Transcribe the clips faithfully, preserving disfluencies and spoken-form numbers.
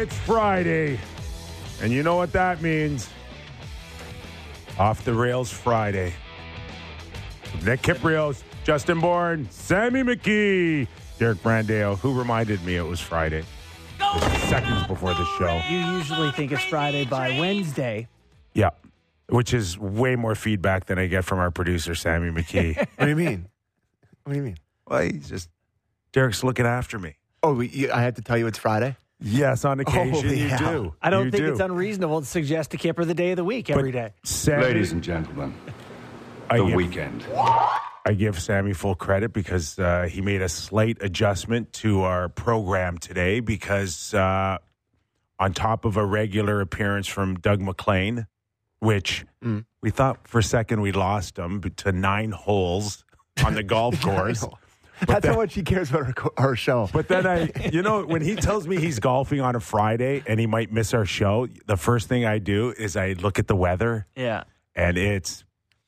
It's Friday. And you know what that means. Off the Rails Friday. Nick Kiprios, Justin Bourne, Sammy McKee, Derek Brandeo, who reminded me it was Friday. Seconds before the show. You usually think it's Friday by Wednesday. Yeah. Which is way more feedback than I get from our producer, Sammy McKee. What do you mean? What do you mean? Well, he's just, Derek's looking after me. Oh, you, I had to tell you it's Friday? Yes, on occasion Holy you hell. do. I don't You think do. it's unreasonable to suggest to Kipper the day of the week every But day. Sammy, Ladies and gentlemen, I the give, weekend. I give Sammy full credit because uh, he made a slight adjustment to our program today because uh, on top of a regular appearance from Doug McLean, which Mm. we thought for a second we lost him to nine holes on the golf course. That's then- how much he cares about our, co- our show. But then I, you know, when he tells me he's golfing on a Friday and he might miss our show, the first thing I do is I look at the weather Yeah. and it's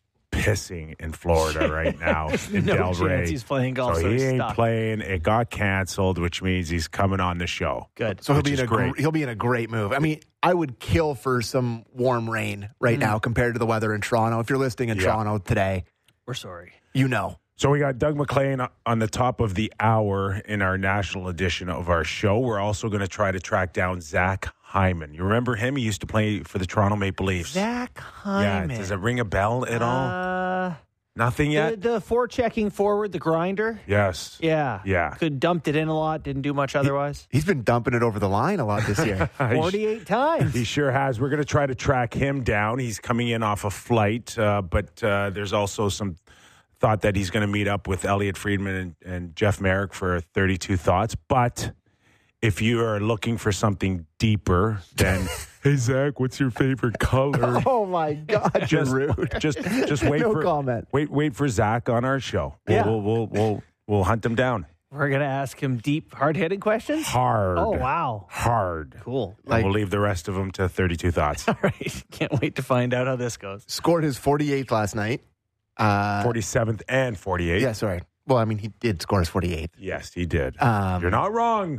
pissing in Florida right now in No Del chance Rey. he's playing golf, So so he he's ain't stuck. playing. It got canceled, which means he's coming on the show. Good. So he'll which be in is a gr- great. he'll be in a great move. I mean, I would kill for some warm rain right now compared to the weather in Toronto. If you're listening in Yeah. Toronto today, We're sorry. you know. So we got Doug McLean on the top of the hour in our national edition of our show. We're also going to try to track down Zach Hyman. You remember him? He used to play for the Toronto Maple Leafs. Zach Hyman. Yeah. Does it ring a bell at all? Uh, Nothing yet? the, the forechecking forward, the grinder. Yes. Yeah. Yeah. Could dumped it in a lot, didn't do much otherwise. He's been dumping it over the line a lot this year. forty-eight times. He sure has. We're going to try to track him down. He's coming in off a flight, uh, but uh, there's also some thought that he's going to meet up with Elliot Friedman and, and Jeff Merrick for thirty-two Thoughts. But if you are looking for something deeper than, hey, Zach, what's your favorite color? Oh, my God, you're just, rude. just, just wait No for comment. Wait, wait for Zach on our show. We'll, Yeah. we'll, we'll, we'll, we'll hunt him down We're going to ask him deep, hard-hitting questions? hard. Oh, wow. Hard. Cool. And we'll leave the rest of them to thirty-two Thoughts. All right. Can't wait to find out how this goes. Scored his forty-eighth last night. Uh, forty-seventh and forty-eighth. yeah, sorry. Well, I mean, he did score his forty-eighth. Yes, he did. Um, You're not wrong.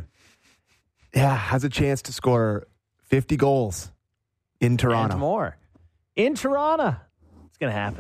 Yeah, has a chance to score fifty goals in Toronto. And more. In Toronto. It's going to happen.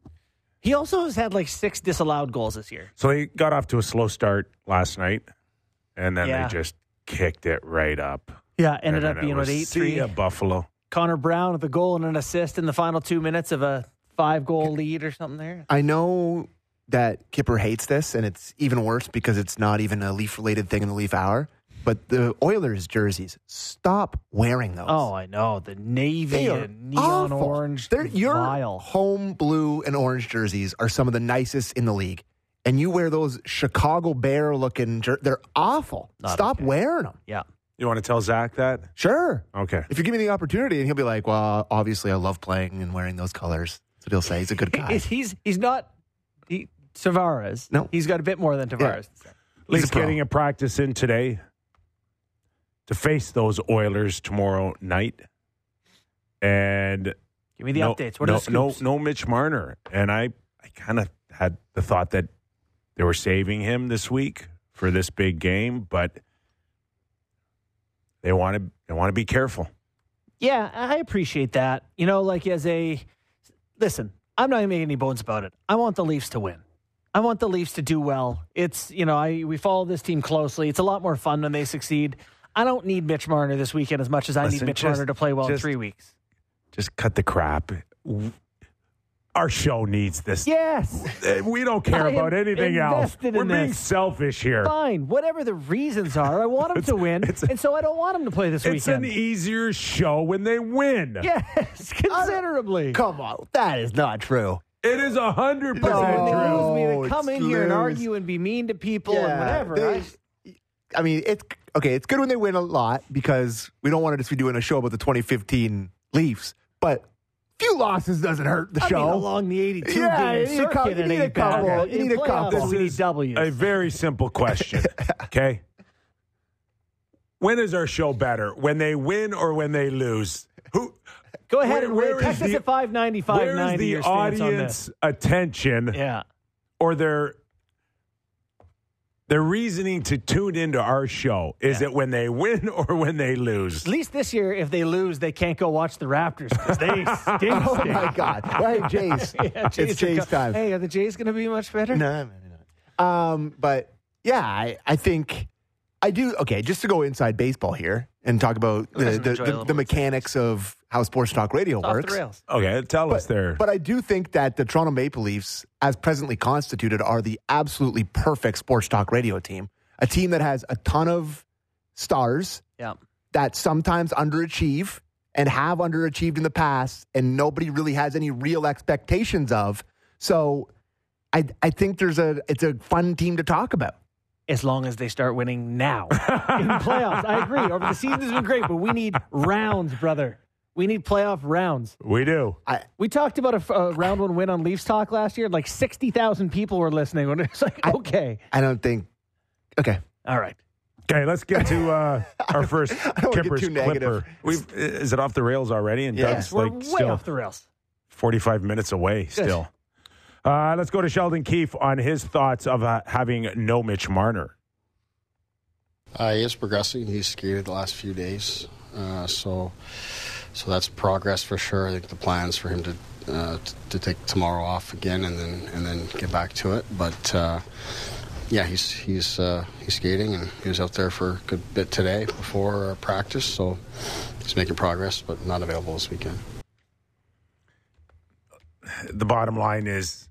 He also has had like six disallowed goals this year. So they got off to a slow start last night, and then Yeah. they just kicked it right up. Yeah, ended And up then it being was, with eight see three. ya, Buffalo. Connor Brown with a goal and an assist in the final two minutes of a five-goal lead or something there. I know that Kipper hates this, and it's even worse because it's not even a Leaf-related thing in the Leaf Hour. But the Oilers jerseys, stop wearing those. Oh, I know. The navy They are and neon awful. orange. They're, your vile. home blue and orange jerseys are some of the nicest in the league. And you wear those Chicago Bear-looking jerseys. They're awful. Not Stop okay. wearing them. Yeah. You want to tell Zach that? Sure. Okay. If you give me the opportunity, and he'll be like, well, obviously I love playing and wearing those colors. That's what he'll say. He's a good guy. He's, he's, he's not he, Tavares. No. He's got a bit more than Tavares. Yeah. At least He's a pro. getting a practice in today to face those Oilers tomorrow night. And Give me the no, updates. What no, are the no, scoops? no Mitch Marner. And I, I kind of had the thought that they were saving him this week for this big game, but they want to they want to be careful. Yeah, I appreciate that. You know, like as a listen, I'm not even making any bones about it. I want the Leafs to win. I want the Leafs to do well. It's, you know, I we follow this team closely. It's a lot more fun when they succeed. I don't need Mitch Marner this weekend as much as I Listen, need Mitch just- Marner to play well in just- three weeks. Just cut the crap. Our show needs this. Yes. Uh, We don't care I am about anything else. invested in We're being this. selfish here. Fine. Whatever the reasons are, I want him to win. it's a- and so I don't want him to play this It's weekend. an easier show when they win. yes, considerably. Come on. That is not true. It is a hundred But percent when they true. lose me Oh, to come it's in here and loose. argue and be mean to people and whatever. they- I- I mean, it's okay. It's good when they win a lot because we don't want to just be doing a show about the twenty fifteen Leafs. But few losses doesn't hurt the I show. mean, along the eighty-two Yeah, game you need a circuit, couple- it you need ain't a couple. bad. You need In a playoffs, couple. We This need is W's. a very simple question. Okay. When is our show better? When they win or when they lose? Who? Go ahead where- and where wait. Text is us the- at five ninety, five Where is ninety the your stance on audience attention this. Yeah. or their The reasoning to tune into our show is Yeah. it when they win or when they lose? At least this year, if they lose, they can't go watch the Raptors because they stink. Oh my God! Hey, Jays, Yeah, Jays it's Jays are go- time. Hey, are the Jays going to be much better? No, maybe not. Um, but yeah, I, I think I do. Okay, just to go inside baseball here and talk about Who the doesn't the, enjoy a the, little the mechanics of how Sports Talk Radio Off works. the rails. Okay, tell us But, there. but I do think that the Toronto Maple Leafs, as presently constituted, are the absolutely perfect Sports Talk Radio team. A team that has a ton of stars Yeah. that sometimes underachieve and have underachieved in the past, and nobody really has any real expectations of. So I I think there's a it's a fun team to talk about. As long as they start winning now in playoffs. I agree. Over the season has been great, but we need rounds, brother. We need playoff rounds. we do. I, We talked about a, a round one win on Leafs Talk last year. Like sixty thousand people were listening. When it's like, okay. I don't think. Okay. All right. Okay, let's get to uh, our first don't wanna get Kippers too negative. Clipper. We've, is it off the rails already? And Yeah. Doug's We're like way still off the rails. forty-five minutes away still. Uh, let's go to Sheldon Keefe on his thoughts of uh, having no Mitch Marner. Uh, he is progressing. He's skated the last few days, uh, so so that's progress for sure. I think the plans for him to uh, t- to take tomorrow off again and then and then get back to it. But uh, yeah, he's he's uh, he's skating and he was out there for a good bit today before uh, practice, so he's making progress, but not available this weekend. The bottom line is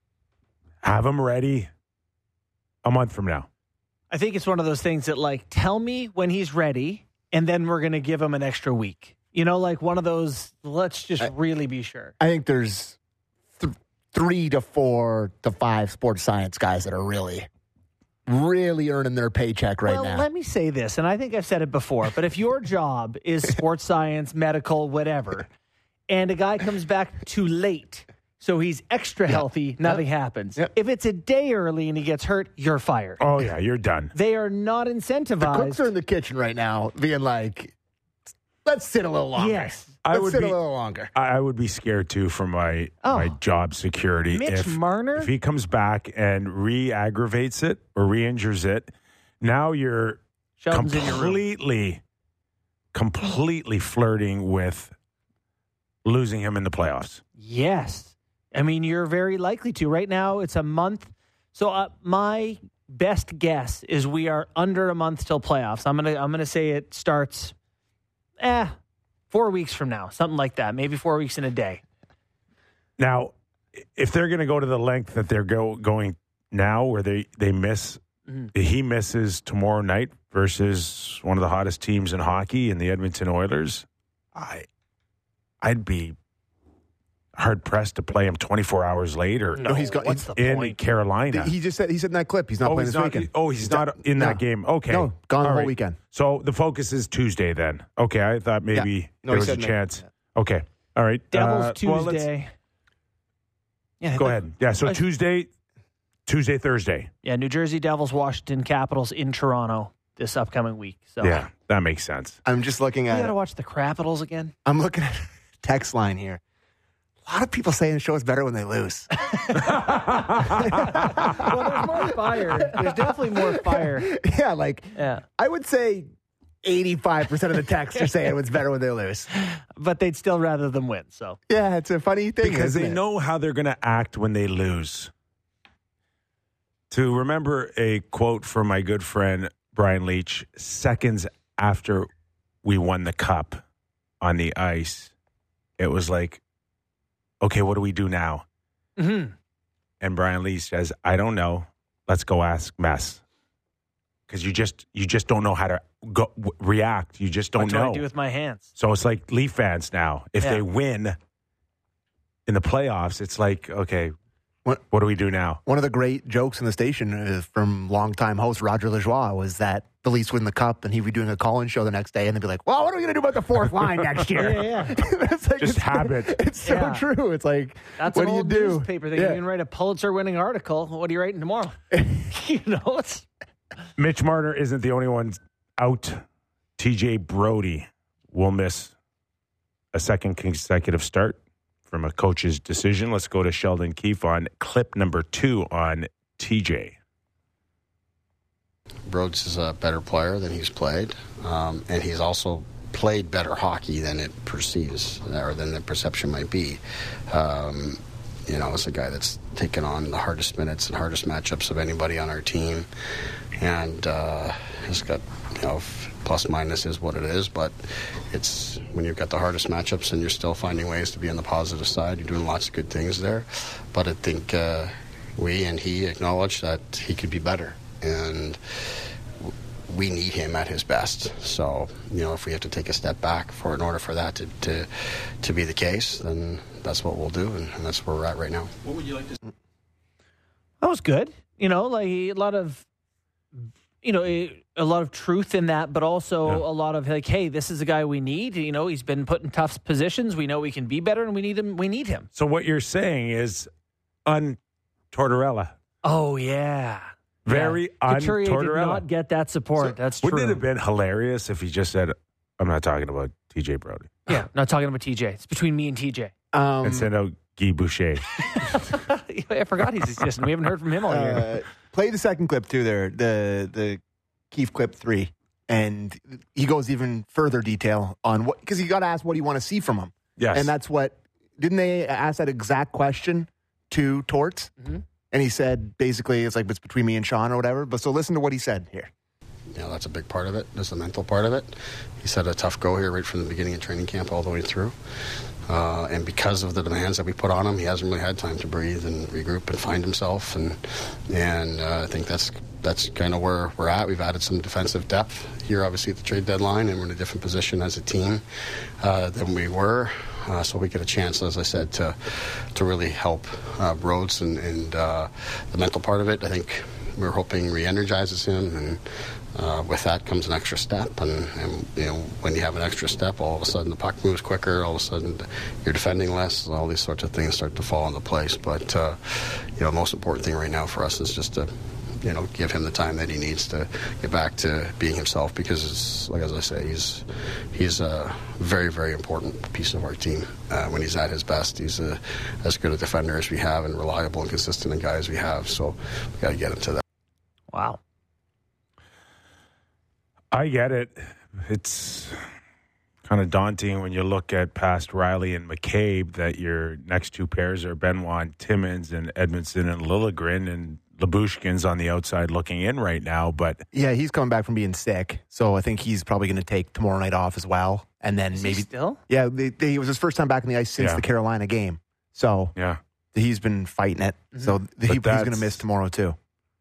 have him ready a month from now. I think it's one of those things that, like, tell me when he's ready, and then we're going to give him an extra week. You know, like one of those, let's just I- really be sure. I think there's th- three to four to five sports science guys that are really, really earning their paycheck right well, now. let me say this, and I think I've said it before, but if your job is sports science, medical, whatever, and a guy comes back too late, so he's extra healthy, nothing happens. Yep. If it's a day early and he gets hurt, you're fired. Oh, yeah, you're done. They are not the incentivized. cooks are in the kitchen right now, being like, "Let's sit a little longer. Yes. I Let's would sit be- a little longer." I I would be scared too for my Oh. my job security. Mitch if, Marner? if he comes back and re-aggravates it or re-injures it, now you're Sheldon's in your room. completely, completely flirting with losing him in the playoffs. Yes. I mean, you're very likely to. Right now, it's a month. So uh, my best guess is we are under a month till playoffs. I'm gonna I'm gonna say it starts, eh, four weeks from now, something like that. Maybe four weeks in a day. Now, if they're going to go to the length that they're go, going now, where they they miss, Mhm. he misses tomorrow night versus one of the hottest teams in hockey in the Edmonton Oilers, I I'd be hard pressed to play him twenty-four hours later. No, he's got- What's the in point? Carolina. He just said he said in that clip he's not oh, playing he's this not, weekend. oh, he's, not in no. that game. Okay. No, gone the All whole right. weekend. So the focus is Tuesday then. Okay, I thought maybe No, there he was a said May. chance. Okay. All right. Devils Uh, well, let's- Tuesday. yeah, go like- ahead. Yeah, so I- Tuesday, Tuesday, Thursday. Yeah, New Jersey Devils, Washington Capitals in Toronto this upcoming week. So Yeah, that makes sense. I'm just looking you at. got to watch the Capitals again. I'm looking at text line here. A lot of people saying the show is better when they lose. Well, there's more fire. There's definitely more fire. Yeah, like Yeah. I would say eighty-five percent of the texts are saying it's better when they lose. But they'd still rather them win. So Yeah, it's a funny thing. Because isn't they it? know how they're going to act when they lose. To remember a quote from my good friend Brian Leach, seconds after we won the cup on the ice, it was like, okay, what do we do now? Mhm. And Brian Leach says, I don't know. Let's go ask Mess. Because you just you just don't know how to go w- react. You just don't what do know. I do with my hands? So it's like Leaf fans now. If Yeah. they win in the playoffs, it's like, okay, What- what do we do now? One of the great jokes in the station uh, from longtime host Roger Lajoie was that the Leafs win the cup and he'd be doing a call-in show the next day and they'd be like, well, what are we going to do about the fourth line next year? Yeah, yeah. It's like, Just it's, habit. It's so Yeah. true. It's like, That's what an do old you do? newspaper thing. Yeah. You can write a Pulitzer-winning article. What are you writing tomorrow? you know, it's Mitch Marner isn't the only one out. T J Brody will miss a second consecutive start from a coach's decision. Let's go to Sheldon Keefe on clip number two on T J. Rhodes is a better player than he's played, um, and he's also played better hockey than it perceives, or than the perception might be. Um, you know, it's a guy that's taken on the hardest minutes and hardest matchups of anybody on our team, and uh, he's got, you know, plus minus is what it is, but it's when you've got the hardest matchups and you're still finding ways to be on the positive side, you're doing lots of good things there. But I think uh, we and he acknowledge that he could be better, and we need him at his best. So, you know, if we have to take a step back for in order for that to to, to be the case, then that's what we'll do, and, and that's where we're at right now. What would you like to say? That was good. You know, like a lot of, you know, a, a lot of truth in that, but also Yeah. a lot of like, hey, this is a guy we need. You know, he's been put in tough positions. We know we can be better, and we need him. We need him. So what you're saying is un-Tortorella. Oh yeah, Very yeah. Couturier did un-Tortorella. not get that support. So That's true. Wouldn't it have been hilarious if he just said, I'm not talking about T J Brody, Yeah, not talking about T J. It's between me and T J. Um, and send out Guy Boucher? I forgot he's existing. We haven't heard from him all year. uh, play the second clip too there, the the Keefe clip three. And he goes even further detail on what, because you got to ask what do you want to see from him. Yes. And that's what, didn't they ask that exact question to Torts? Mm-hmm. And he said, basically, it's like, it's between me and Sean or whatever. But so listen to what he said here. You know, that's a big part of it. That's the mental part of it. He's had a tough go here right from the beginning of training camp all the way through. Uh, and because of the demands that we put on him, he hasn't really had time to breathe and regroup and find himself. And and uh, I think that's that's kind of where we're at. We've added some defensive depth here, obviously, at the trade deadline, and we're in a different position as a team uh, than we were. Uh, so we get a chance, as I said, to to really help uh, Rhodes and, and uh, the mental part of it. I think we're hoping re-energizes him, and uh, with that comes an extra step. And, and you know, when you have an extra step, all of a sudden the puck moves quicker. All of a sudden you're defending less. All these sorts of things start to fall into place. But uh, you know, the most important thing right now for us is just to, you know, give him the time that he needs to get back to being himself, because it's, like as I say, he's he's a very, very important piece of our team. Uh, when he's at his best, he's a, as good a defender as we have, and reliable and consistent a guy as we have. So we got to get him to that. Wow. I get it. It's kind of daunting when you look at past Riley and McCabe that your next two pairs are Benoit and Timmins and Edmondson and Liljegren, and Lyubushkin's on the outside looking in right now. But Yeah, he's coming back from being sick. So I think he's probably going to take tomorrow night off as well. And then Is he maybe. still? Yeah, they, they, it was his first time back on the ice since Yeah. the Carolina game. So yeah, he's been fighting it. So he, he's that's- going to miss tomorrow too.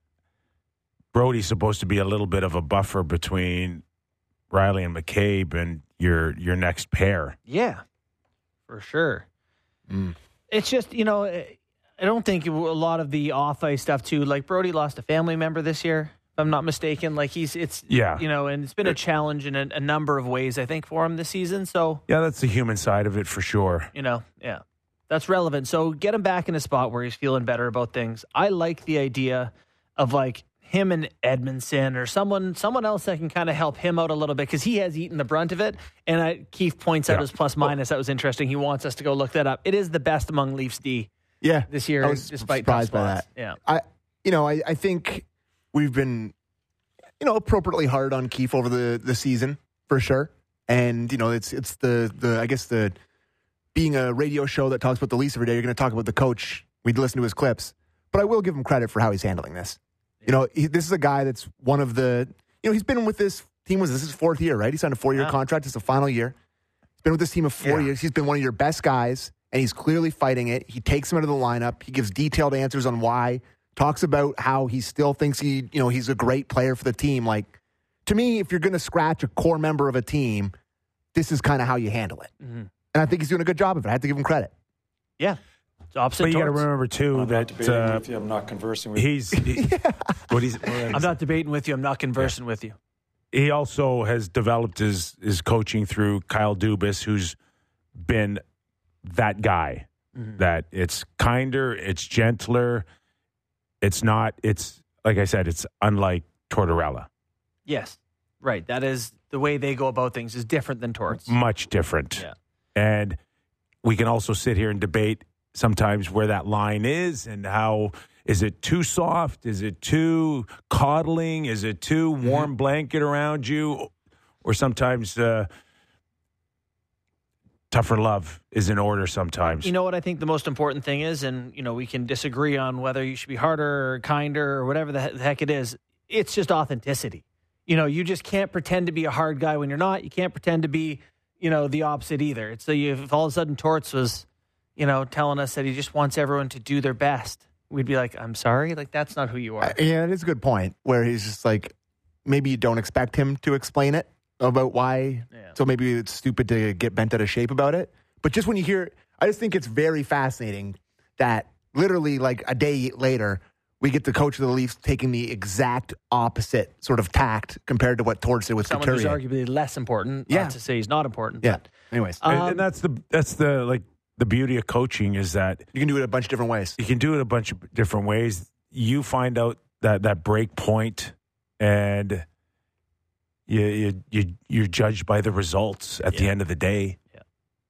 Brody's supposed to be a little bit of a buffer between Riley and McCabe and your your next pair. Yeah, for sure. Mm. It's just, you know, I don't think a lot of the off-ice stuff, too. Like, Brody lost a family member this year, if I'm not mistaken. Like, he's, it's, Yeah. you know, and it's been a challenge in a, a number of ways, I think, for him this season. So, Yeah, that's the human side of it for sure. you know, yeah, that's relevant. So, get him back in a spot where he's feeling better about things. I like the idea of, like, him and Edmondson or someone someone else that can kind of help him out a little bit, because he has eaten the brunt of it. And I, Keefe points out Yeah. his plus minus. That was interesting. He wants us to go look that up. It is the best among Leafs D Yeah. this year, I was despite tough surprised by spots. that. Yeah. I, you know, I, I think we've been, you know, appropriately hard on Keefe over the, the season for sure. And, you know, it's, it's the, the, I guess the, being a radio show that talks about the Leafs every day, you're going to talk about the coach. We'd listen to his clips, but I will give him credit for how he's handling this. You know, he, this is a guy that's one of the, you know, he's been with this team, was this his fourth year, right? He signed a four-year Yeah. contract. It's the final year. He's been with this team of four Yeah. years. He's been one of your best guys, and he's clearly fighting it. He takes him out of the lineup. He gives detailed answers on why, talks about how he still thinks he, you know, he's a great player for the team. Like, to me, if you're going to scratch a core member of a team, this is kind of how you handle it. Mm-hmm. And I think he's doing a good job of it. I have to give him credit. Yeah. It's opposite But you got to torts. remember too I'm not that debating uh, with you. I'm not conversing with you. he's he, what he's. I'm not debating with you. I'm not conversing with you. He also has developed his his coaching through Kyle Dubas, who's been that guy. Mm-hmm. That it's kinder, it's gentler, it's not. It's like I said, it's unlike Tortorella. Yes. Right. That is the way they go about things is different than torts. Much different. Yeah. And we can also sit here and debate sometimes where that line is and how Is it too soft? Is it too coddling? Is it too warm blanket around you? Or sometimes uh, tougher love is in order sometimes. You know what I think the most important thing is, and you know we can disagree on whether you should be harder or kinder or whatever the heck it is. It's just authenticity. You know, you just can't pretend to be a hard guy when you're not. You can't pretend to be, you know, the opposite either. It's so you, if all of a sudden Torts was, you know, telling us that he just wants everyone to do their best, we'd be like, I'm sorry, like that's not who you are. Uh, yeah, it is a good point where he's just like, maybe you don't expect him to explain it about why. Yeah. So maybe it's stupid to get bent out of shape about it. But just when you hear, I just think it's very fascinating that literally like a day later, we get the coach of the Leafs taking the exact opposite sort of tact compared to what Torts did with Someone Couturier. who's arguably less important. Yeah. Not to say he's not important. Yeah. But, Anyways, um, and, and that's the that's the like the beauty of coaching is that you can do it a bunch of different ways. you can do it a bunch of different ways. You find out that that break point, and you you, you you're judged by the results at the Yeah. end of the day. Yeah.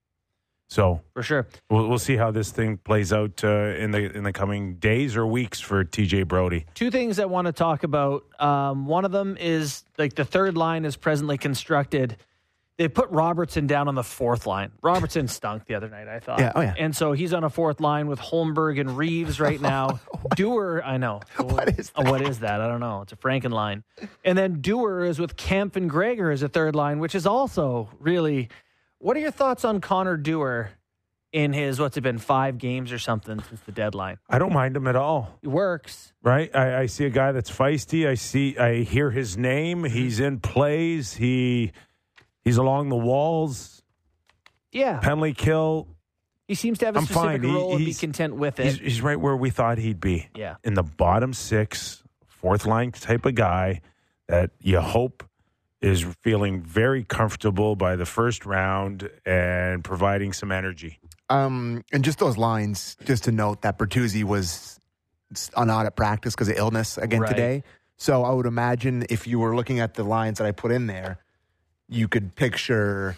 So for sure. we'll we'll see how this thing plays out uh, in the in the coming days or weeks for T J Brody. Two things I want to talk about. Um, one of them is like the third line is presently constructed. They put Robertson down on the fourth line. Robertson stunk the other night, I thought. Yeah, oh yeah. And so he's on a fourth line with Holmberg and Reeves right now. Dewar, I know. What is Oh, what is that? I don't know. It's a Franken line. And then Dewar is with Kemp and Gregor as a third line, which is also really. What are your thoughts on Connor Dewar in his, what's it been, five games or something since the deadline? I don't mind him at all. He works. Right, I, I see a guy that's feisty. I see, I hear his name. He's in plays. He he's along the walls. Yeah. Penalty kill. He seems to have a I'm specific fine. He- role and be he's- content with it. He's, he's right where we thought he'd be. Yeah. In the bottom six, fourth line type of guy that you hope is feeling very comfortable by the first round and providing some energy. Um, and just those lines, just to note that Bertuzzi was not at practice because of illness again Right. today. So I would imagine if you were looking at the lines that I put in there, you could picture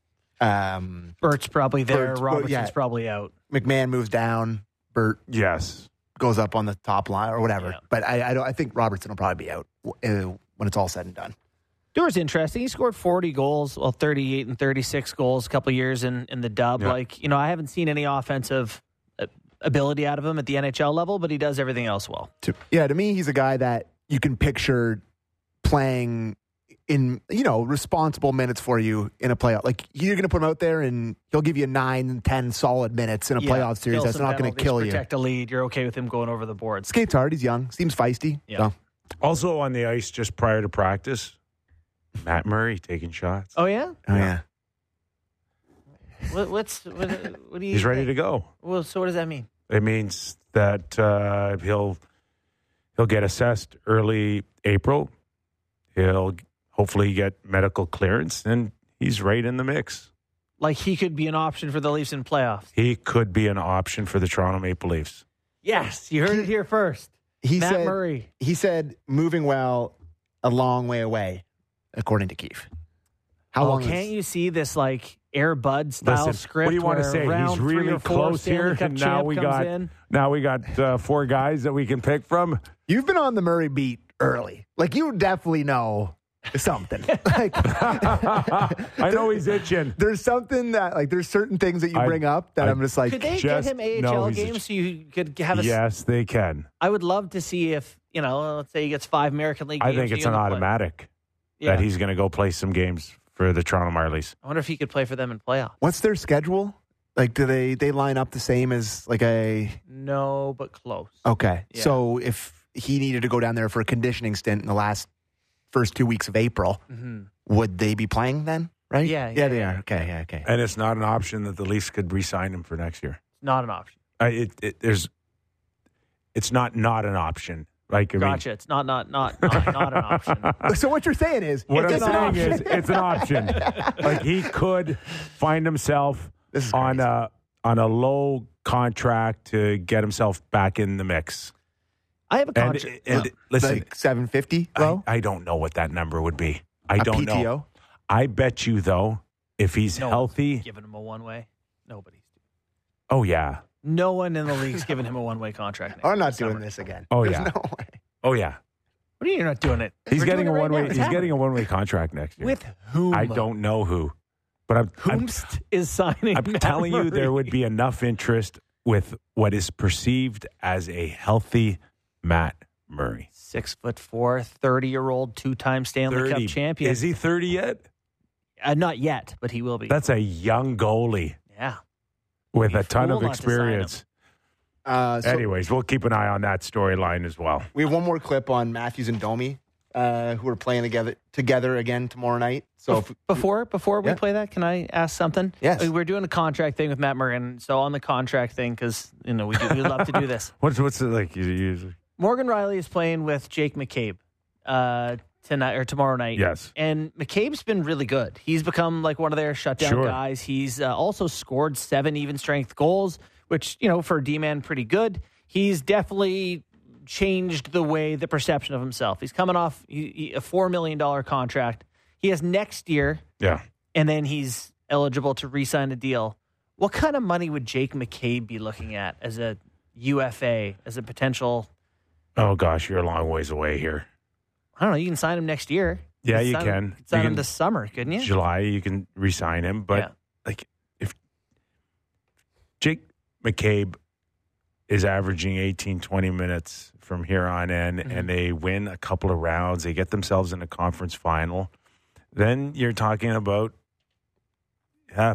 um, Bert's probably there. Bert's- well, Robertson's yeah. probably out. McMahon moves down, Bert Yes. goes up on the top line or whatever. Yeah. But I, I don't. I think Robertson will probably be out uh, when it's all said and done. Dewar's interesting. He scored forty goals, well, thirty-eight and thirty-six goals a couple years in, in the dub. Yeah. Like, you know, I haven't seen any offensive uh, ability out of him at the N H L level, but he does everything else well. To, yeah, to me, he's a guy that you can picture playing in, you know, responsible minutes for you in a playoff. Like, you're going to put him out there and he'll give you nine, ten solid minutes in a Yeah, playoff series. kill That's some not going to penalties, kill you. Protect a lead. You're okay with him going over the boards. Skates hard. He's young. Seems feisty. Yeah. So. Also on the ice just prior to practice, Matt Murray taking shots. Oh, yeah? Oh, yeah. What, what's, what, what do you He's ready think? to go. Well, so what does that mean? It means that uh, he'll he'll get assessed early April. He'll hopefully get medical clearance, and he's right in the mix. Like he could be an option for the Leafs in playoffs. He could be an option for the Toronto Maple Leafs. Yes, you heard it here first. He Matt said, Murray. He said moving well a long way away, according to Keefe. How oh, long can't is, you see this like Air Bud style Listen, script? what do you want to where say? round He's three really or four, close Stanley here, Cup and now champ we comes got in. now we got uh, four guys that we can pick from. You've been on the Murray beat early. Like, you definitely know something. Like, I know he's itching. there's something that, like, there's certain things that you I- bring up that I- I, am just like, Could they just- get him A H no, L he's a- games so you could have a? Yes, they can. I would love to see if you know, let's say he gets five American League. I games, think are it's you an gonna play? automatic Yeah. that he's going to go play some games for the Toronto Marlies. I wonder if he could play for them in playoffs. what's their schedule? Like, do they, they line up the same as, like, a, No, but close. okay. Yeah. So if he needed to go down there for a conditioning stint in the last first two weeks of April, Mm-hmm. would they be playing then? Right? Yeah, Yeah, yeah, they yeah. are. Okay, yeah, okay. And it's not an option that the Leafs could re-sign him for next year. Not an option. I, it, it, there's, it's not not an option. Like I mean, Gotcha. It's not not not not, not an option. So what you're saying is, what if I'm it's saying an option- is, it's an option. Like he could find himself This is on crazy. a on a low contract to get himself back in the mix. I have a And, contract. and listen, like seven fifty, I, bro? I don't know what that number would be. I A don't P T O? know. I bet you though, if he's No. healthy, Giving him a one way. Nobody's. oh yeah, No one in the league's giving him a one-way contract. next I'm not summer. doing this again. Oh, There's yeah. no way. Oh yeah, What do you mean you're not doing it? he's We're getting a doing it right one now. way. It's He's happening. getting a one way contract next year. With whom? I don't know who, but I'm I'm, Whomst is signing. I'm Matt telling you, there Murray. would be enough interest with what is perceived as a healthy Matt Murray. Six foot four, thirty-year-old, two-time Stanley thirty. Cup champion. Is he thirty yet? Uh, not yet, but he will be. That's a young goalie yeah. with Be a ton fool of not to sign experience. Uh, so Anyways, we'll keep an eye on that storyline as well. we have one more clip on Matthews and Domi, uh, who are playing together together again tomorrow night. So if, Before before we Yeah. play that, can I ask something? Yes. Uh, We're doing a contract thing with Matt Murray, and so on the contract thing, because you know we do, we love to do this. What's what's it like? You usually Morgan Riley is playing with Jake McCabe uh, tonight or tomorrow night. Yes. And McCabe's been really good. He's become like one of their shutdown Sure. guys. He's uh, also scored seven even strength goals, which, you know, for a D-man, pretty good. He's definitely changed the way, the perception of himself. He's coming off he, he, a four million dollars contract. He has next year, yeah. and then he's eligible to re-sign a deal. What kind of money would Jake McCabe be looking at as a U F A, as a potential... Oh gosh, you're a long ways away here. I don't know. You can sign him next year. Yeah, could you sign can. Him, sign You him can- this summer, couldn't you? July, you can re-sign him, but Yeah. like if Jake McCabe is averaging eighteen, twenty minutes from here on in, Mm-hmm. and they win a couple of rounds, they get themselves in a conference final, then you're talking about yeah,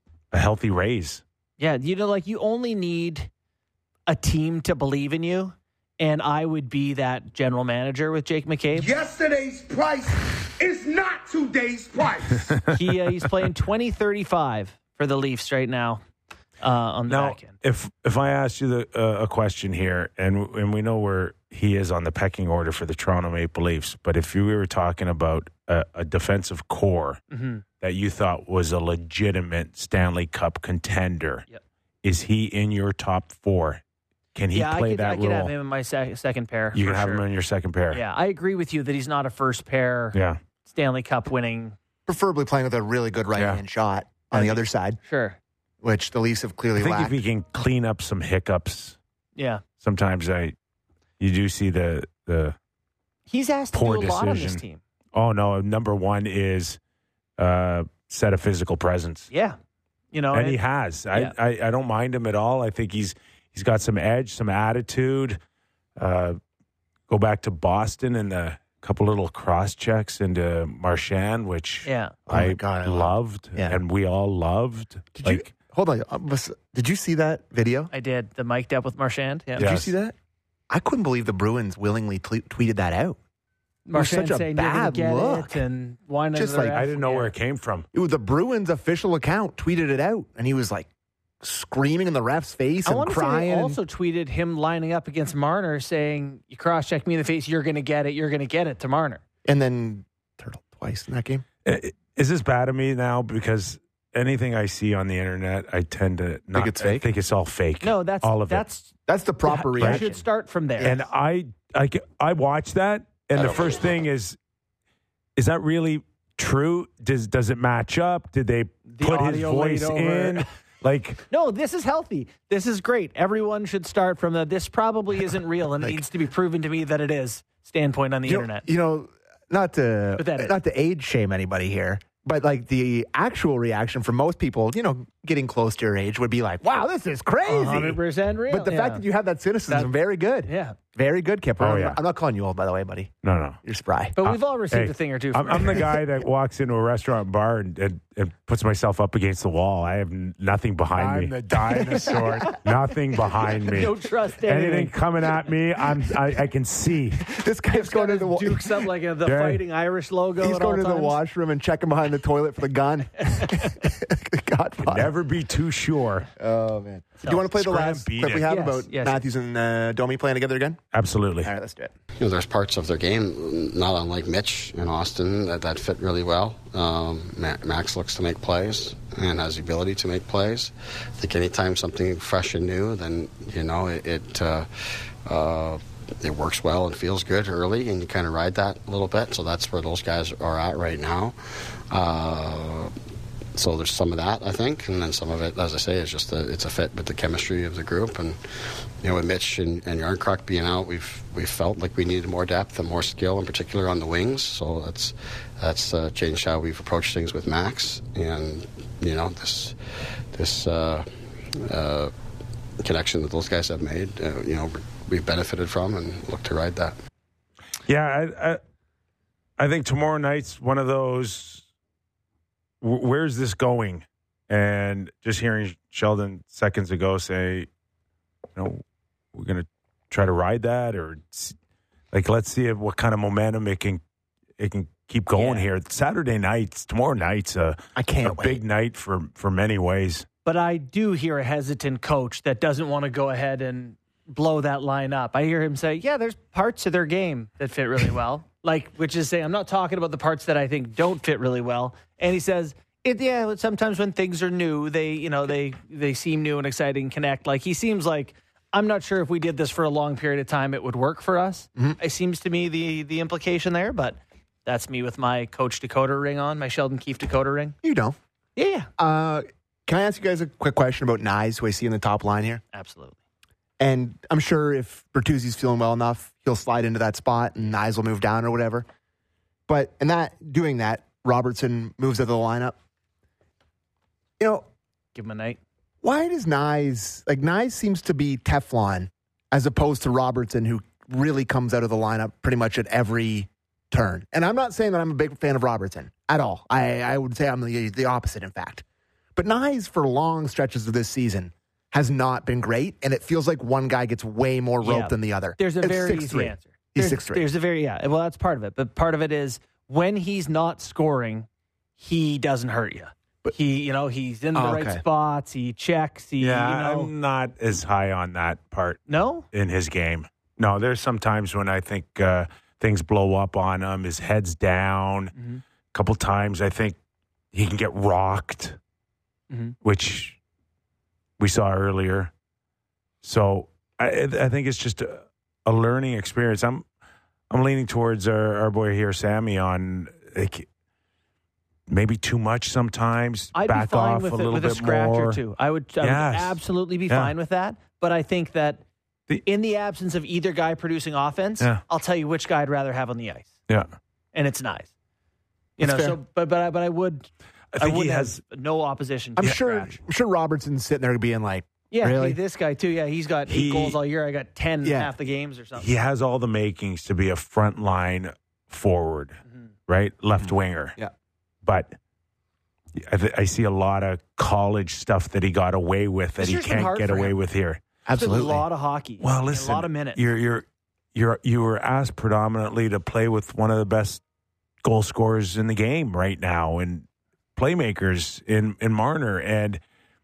a healthy raise. Yeah, you know, like you only need a team to believe in you, and I would be that general manager with Jake McCabe. Yesterday's price is not today's price. he uh, he's playing twenty thirty-five for the Leafs right now uh, on the Now, back end. if if I asked you the, uh, a question here, and and we know where he is on the pecking order for the Toronto Maple Leafs, but if you were talking about a, a defensive core Mm-hmm. that you thought was a legitimate Stanley Cup contender, Yep. is he in your top four? Can he yeah, play I could, that I could have role? him in my sec- second pair. You for can have sure. him in your second pair. Yeah, I agree with you that he's not a first pair Yeah. Stanley Cup winning. preferably playing with a really good right-hand shot on the other side, Sure. which the Leafs have I clearly think lacked. if he can clean up some hiccups, Yeah. sometimes I, you do see the the. He's asked to Poor do a lot on this decision. team. Oh no! Number one is uh, set a physical presence. Yeah. You know, and and- he has. yeah. I, I I don't mind him at all. I think he's he's got some edge, some attitude. Uh, go back to Boston and the couple little cross checks into Marchand, which yeah. Oh my I God, I love- loved, Yeah. and we all loved. Did like, you hold on? uh, was- Did you see that video? I did. The mic'd up with Marchand. Yeah. Did Yeah. you Yes. see that? I couldn't believe the Bruins willingly tle- tweeted that out. was Marchand such a saying you're gonna bad get look. it and why not? Just like, I didn't know where it came from. It was the Bruins official account tweeted it out, and he was like screaming in the ref's face I and want to say crying. they and- also tweeted him lining up against Marner, saying, "You cross check me in the face, you're going to get it. You're going to get it." To Marner. and then turtle twice in that game. I- Is this bad of me now? Because anything I see on the internet, I tend to not it's fake? I think it's all fake. No, that's all of it. that's That's the proper You reaction. should start from there. And I, I, I watched that, and the first thing is, is that really true? Does does it match up? Did they put his audio voice laid over. in? Like, no, this is healthy. This is great. Everyone should start from the "this probably isn't real and it needs to be proven to me that it is" standpoint on the you know, internet. you know, not to But that is- not to age shame anybody here, but like the actual reaction from most people, you know, getting close to your age would be like, "Wow, this is crazy." one hundred percent real. But the yeah. fact that you have that cynicism, That- very good. yeah. Very good, Kipper. Oh, I'm, yeah. not, I'm not calling you old, by the way, buddy. no, no. You're spry. But we've all received Hey, a thing or two. I'm, From I'm the guy that walks into a restaurant bar and, and, and puts myself up against the wall. I have n- nothing behind I'm me. the dinosaur. Nothing behind me. No trust Anything anything. coming at me, I'm I, I can see. This guy's going to the wa- Dukes up like a, the Yeah. Fighting Irish logo. He's at going all to the times. washroom and checking behind the toilet for the gun. Godfather. Never be too sure. Oh man. Do you want to play the Scram last beat clip we it. have Yes, about yes. Matthews and uh, Domi playing together again? Absolutely. All right, let's do it. You know, there's parts of their game, not unlike Mitch in Austin, that, that fit really well. Um, Ma- Max looks to make plays and has the ability to make plays. I think anytime something fresh and new, then, you know, it it, uh, uh, it works well and feels good early, and you kind of ride that a little bit. So that's where those guys are at right now. Uh, so there's some of that, I think, and then some of it, as I say, is just a, it's a fit with the chemistry of the group. And you know, with Mitch and, and Yarncroc being out, we've we felt like we needed more depth and more skill, in particular on the wings. So that's that's uh, changed how we've approached things with Max. And you know, this this uh, uh, connection that those guys have made, uh, you know, we've benefited from and look to ride that. Yeah, I, I, I think tomorrow night's one of those. Where's this going? And just hearing Sheldon seconds ago say, you know, we're going to try to ride that, or like, let's see what kind of momentum it can it can keep going Yeah. here. Saturday nights, tomorrow night's a, I can't a wait. big night for, for many ways. But I do hear a hesitant coach that doesn't want to go ahead and blow that line up. I hear him say, yeah, there's parts of their game that fit really well. Like, which is saying, I'm not talking about the parts that I think don't fit really well. And he says, it, yeah, sometimes when things are new, they, you know, they, they seem new and exciting, connect. Like, he seems like, I'm not sure if we did this for a long period of time, it would work for us. Mm-hmm. It seems to me the, the implication there, but that's me with my Coach Dakota ring on, my Sheldon Keefe Dakota ring. You know. Yeah, Uh, can I ask you guys a quick question about Nyes, who I see in the top line here? absolutely. And I'm sure if Bertuzzi's feeling well enough, he'll slide into that spot and Nyes will move down or whatever. But in that doing that, Robertson moves out of the lineup. You know, Give him a night. why does Nyes, like Nyes seems to be Teflon as opposed to Robertson, who really comes out of the lineup pretty much at every turn. And I'm not saying that I'm a big fan of Robertson at all. I, I would say I'm the, the opposite, in fact. But Nyes, for long stretches of this season, has not been great, and it feels like one guy gets way more rope Yeah. than the other. There's a It's very six easy three. answer. He's There's, six three. there's a very, yeah, well, that's part of it. But part of it is when he's not scoring, he doesn't hurt you. But he, you know, he's in the Oh, right okay. spots. He checks. He, Yeah, you know, I'm not as high on that part no? in his game. No, there's some times when I think uh, things blow up on him. His head's down. Mm-hmm. A couple times I think he can get rocked, Mm-hmm. which we saw earlier. So I, I think it's just a, a learning experience. I'm I'm leaning towards our, our boy here, Sammy, on like, maybe too much sometimes. I'd back be fine off with a it little with bit a scratch more. or two. I would, I would Yes. absolutely be Yeah. fine with that. But I think that The- in the absence of either guy producing offense, Yeah. I'll tell you which guy I'd rather have on the ice, Yeah, and it's nice. You That's know, fair. so but but I, but I would. I think he wouldn't has. have no opposition. To I'm the sure. scratch. I'm sure Robertson's sitting there being like, Yeah, Really? hey, this guy too. Yeah, he's got eight He- goals all year. I got ten Yeah. half the games or something. He has all the makings to be a frontline forward, Mhm. right? Left winger. Yeah. But I, th- I see a lot of college stuff that he got away with that This he year's been can't hard get for away him. with here. It's been absolutely. a lot of hockey. Well, and listen, a lot of minutes. You're you're you're you were asked predominantly to play with one of the best goal scorers in the game right now, and playmakers in in Marner. And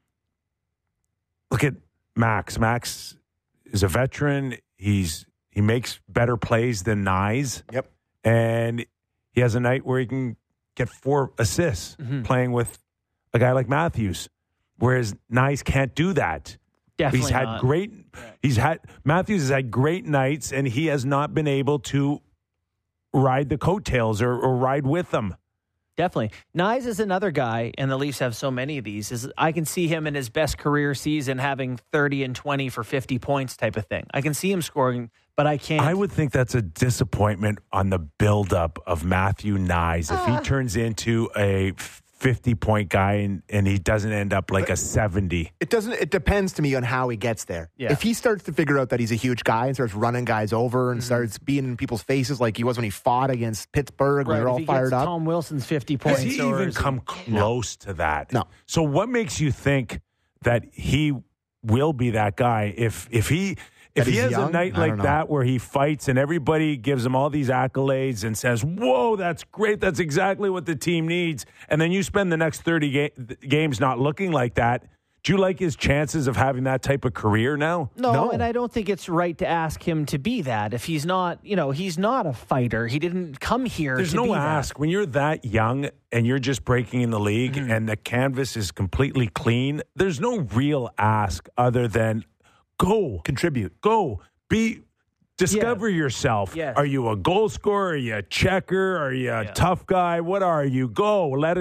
look at Max. Max is a veteran. He's he makes better plays than Nyes. Yep. And he has a night where he can get four assists Mhm. playing with a guy like Matthews, whereas Nyes can't do that. Definitely He's had not. great. He's had Matthews has had great nights, and he has not been able to ride the coattails or, or ride with them. Definitely. Nyes is another guy, and the Leafs have so many of these, is I can see him in his best career season having thirty and twenty for fifty points type of thing. I can see him scoring, but I can't. I would think that's a disappointment on the buildup of Matthew Nyes if he turns into a fifty-point guy and, and he doesn't end up like a seventy. It doesn't. It depends to me on how he gets there. Yeah. If he starts to figure out that he's a huge guy and starts running guys over and Mm-hmm. starts being in people's faces like he was when he fought against Pittsburgh, when Right, they're if all he fired gets up. Tom Wilson's fifty Has points. he or even is come close to that? No. So what makes you think that he will be that guy if if he if That he he's has young? a night I like don't know. that where he fights and everybody gives him all these accolades and says, "Whoa, that's great. That's exactly what the team needs." And then you spend the next thirty ga- games not looking like that. Do you like his chances of having that type of career now? No, No. and I don't think it's right to ask him to be that. If he's not, you know, he's not a fighter. He didn't come here There's to no be ask. When you're that young and you're just breaking in the league Mm-hmm. and the canvas is completely clean, there's no real ask other than go. Contribute. Go. Be discover yourself. Yes. Are you a goal scorer? Are you a checker? Are you a Yeah. tough guy? What are you? Go. Let it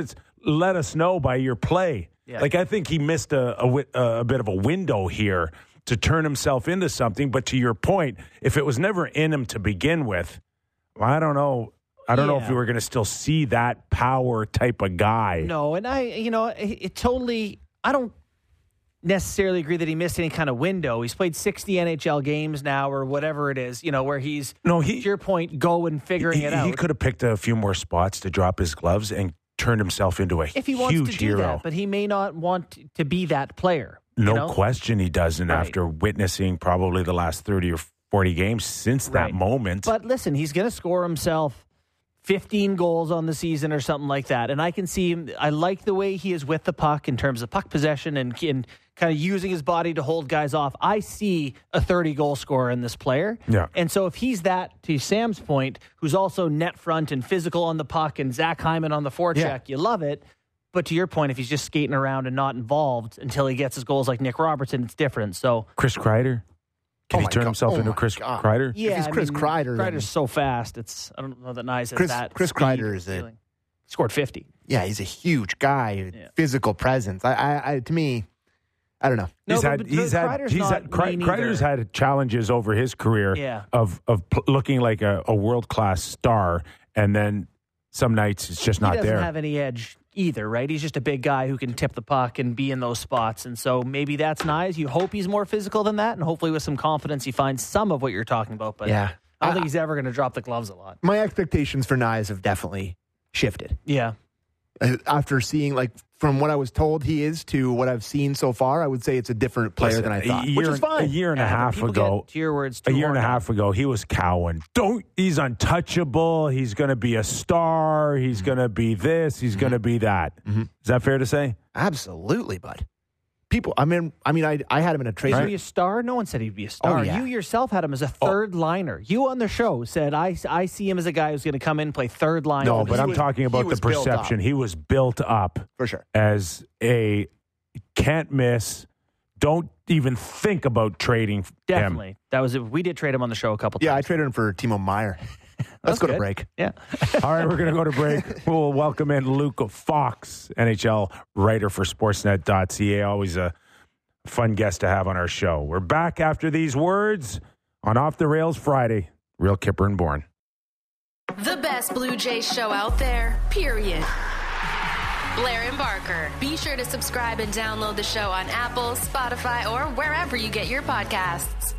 let us know by your play. Yeah. Like, I think he missed a, a, wi- a bit of a window here to turn himself into something. But to your point, if it was never in him to begin with, well, I don't know. I don't know if Yeah. we were going to still see that power type of guy. No, and I, you know, it, it totally, I don't necessarily agree that he missed any kind of window. He's played sixty N H L games now or whatever it is, you know, where he's, No, he- to your point, go and figuring He, it out. he could have picked a few more spots to drop his gloves and turned himself into a if he wants huge to do hero. that, but he may not want to be that player. No you know? question he doesn't Right. after witnessing probably the last thirty or forty games since that Right. moment. But listen, he's going to score himself fifteen goals on the season or something like that. And I can see him. I like the way he is with the puck in terms of puck possession and, and kind of using his body to hold guys off. I see a thirty goal scorer in this player. Yeah. And so if he's that, to Sam's point, who's also net front and physical on the puck and Zach Hyman on the forecheck, Yeah. you love it. But to your point, if he's just skating around and not involved until he gets his goals like Nick Robertson, it's different. So Chris Kreider? Can Oh he my turn God. himself Oh into my Chris God. Kreider? yeah, he's I Chris mean, Kreider, then- Kreider's so fast. It's I don't know that Nyes has Chris- that. Chris speed Kreider or is a- feeling. Scored fifty. Yeah, he's a huge guy, Yeah. physical presence. I, I, I, to me, I don't know. No, he's but- had, but he's had, Kreider's he's not had, Kre- mean Kreider's either. had challenges over his career Yeah. of of p- looking like a, a world class star, and then some nights it's just He not doesn't there. have any edge either, right? He's just a big guy who can tip the puck and be in those spots. And so maybe that's nice. You hope he's more physical than that, and hopefully with some confidence he finds some of what you're talking about. But Yeah. I don't I- think he's ever going to drop the gloves a lot. My expectations for Nyes have definitely shifted. Yeah. Uh, After seeing, like, from what I was told he is to what I've seen so far, I would say it's a different player Listen, than I a thought, year, which is fine. A year and a Yeah, but half people ago, get, to your words, a too year and a horned half up. ago, he was cowing. Don't. He's untouchable. He's going to be a star. He's Mm-hmm. going to be this. He's going to be that. Is that fair to say? Absolutely, bud. People, I mean, I mean, I, I had him in a trade. Is he a star? No one said he'd be a star. Oh, yeah. You yourself had him as a third liner. You on the show said, I, I see him as a guy who's going to come in and play third line. No, he but I'm was- talking he about the was built up. perception. He was built up For sure. as a can't miss. Don't even think about trading him. Definitely. That was it. We did trade him on the show a couple Yeah, I times. traded him for Timo Meyer. Let's That's go to good. break. Yeah. All right, we're going to go to break. We'll welcome in Luke Fox, N H L writer for Sportsnet dot C A. Always a fun guest to have on our show. We're back after these words on Off the Rails Friday. Real Kipper and Bourne. The best Blue Jays show out there, period. Blair and Barker. Be sure to subscribe and download the show on Apple, Spotify, or wherever you get your podcasts.